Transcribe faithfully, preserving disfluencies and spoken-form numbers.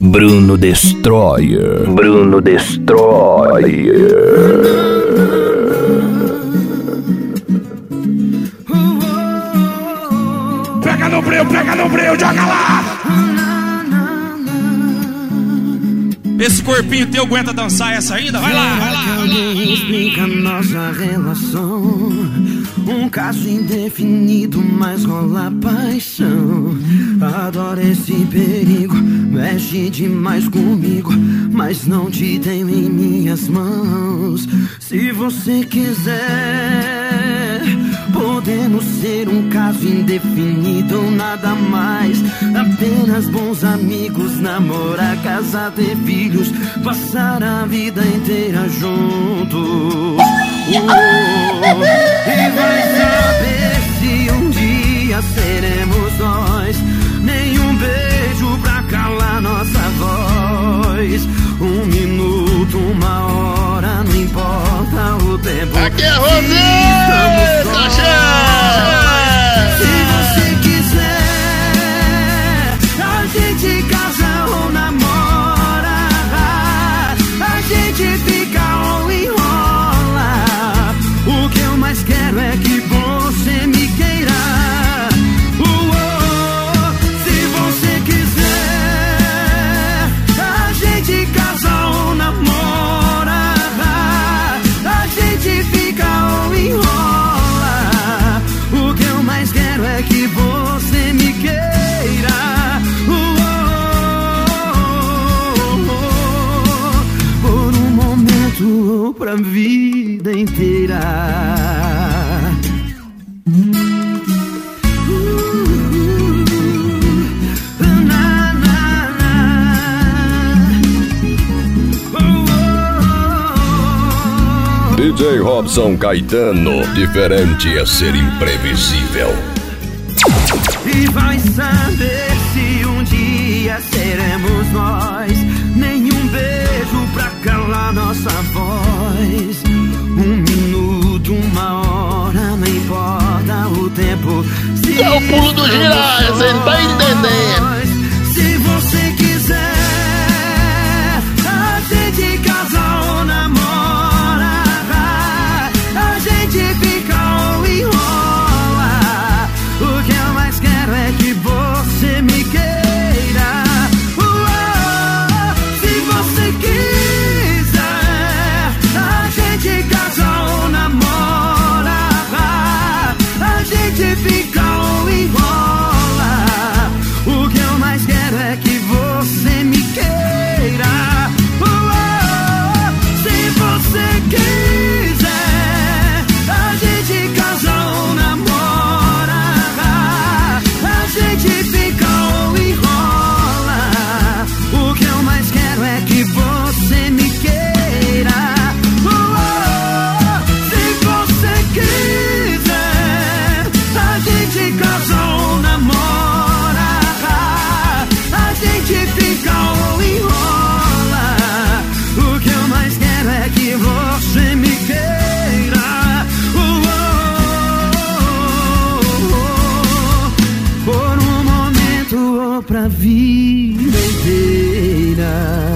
Bruno Destroyer. Bruno Destroyer. Pega no breu, pega no breu, joga lá! Esse corpinho teu aguenta dançar essa ainda? Vai lá, vai lá, vai lá. Explica nossa relação. Um caso indefinido, mas rola paixão. Adoro esse perigo, mexe demais comigo, mas não te tenho em minhas mãos. Se você quiser, podemos ser um caso indefinido ou nada mais. Apenas bons amigos, namorar, casar, ter filhos, passar a vida inteira juntos. Oh, e vai saber se um dia seremos nós. Nenhum beijo pra calar nossa voz. Um minuto, uma hora, não importa o tempo. Aqui é Rosé! Se você quiser, a gente casa ou namora. A gente fica ou enrola. O que eu mais quero é que você me queira. Uou, se você quiser, a gente casa ou namora. A gente fica ou enrola. O que eu mais quero é que você me queira. Uou, por um momento, pra vida inteira. D J Robson Caetano, diferente é ser imprevisível. E vai saber se um dia seremos nós. Nenhum beijo pra calar nossa voz. Um minuto, uma hora, não importa o tempo. Se É o pulo do girar, você não tá entendendo. Se você quiser, a gente casa ou namora. A gente fica ou enrola. O que eu mais quero é que você me queira. Uou, se você quiser, a gente casa ou namora. A gente fica ou enrola. O que eu mais quero é que você me queira. Uou, se você quiser, a gente casa ou namora. A gente fica ou enrola. O que eu mais quero é que você me queira. Uou, se você quiser, a gente casa ou namora. A gente fica ou enrola. O que eu mais quero é que você me queira. Uou, por um momento ou pra vida inteira.